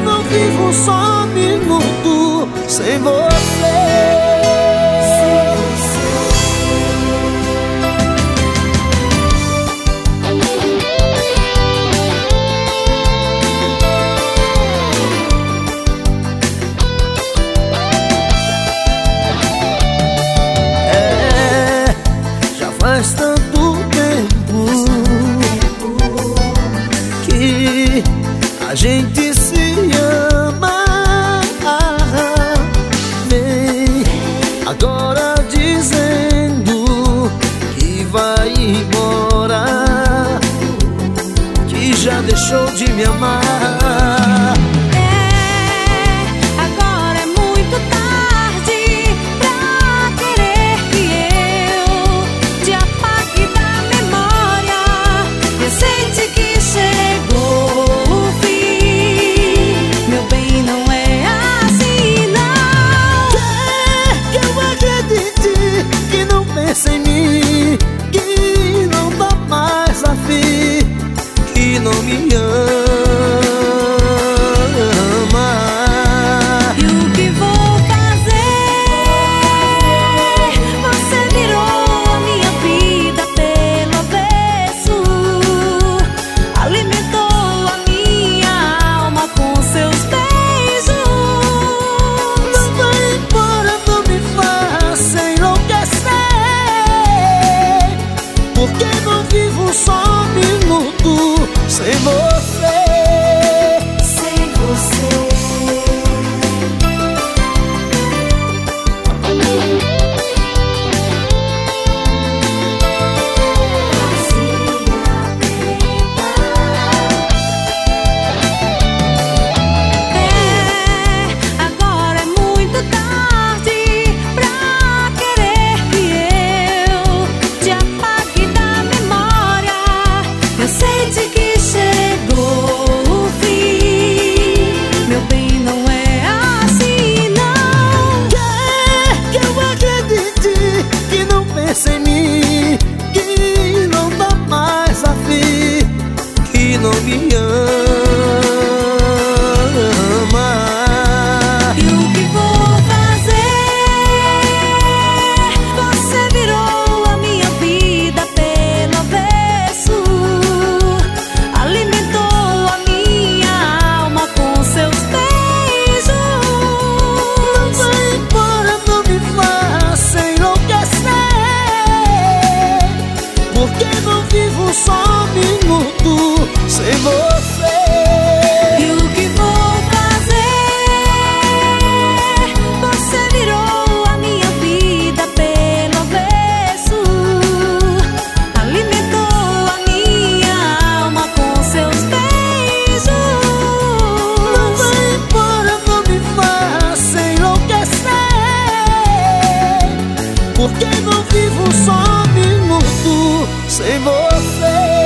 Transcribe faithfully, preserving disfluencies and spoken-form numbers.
não vivo só um minuto sem você. Faz tanto tempo que a gente se ama. Vem agora dizendo que vai embora, que já deixou de me amar. Sem mim, que não dá mais a fim, que não me ama. E o que vou fazer? Você virou a minha vida pelo avesso, alimentou a minha alma com seus beijos. Não vai embora, não me faça enlouquecer, porque não vivo só um minuto sem você. Sem você. Sente que chegou o fim, meu bem, não é assim não. Quer que eu acredite, que não pense em mim, que não dá mais a fim, que não me ama. E o que vou fazer? Você virou a minha vida pelo avesso, porque não vivo só um minuto sem você. E o que vou fazer? Você virou a minha vida pelo avesso, alimentou a minha alma com seus beijos. Não vai embora, não me faça enlouquecer, porque não vivo só um minuto sem você.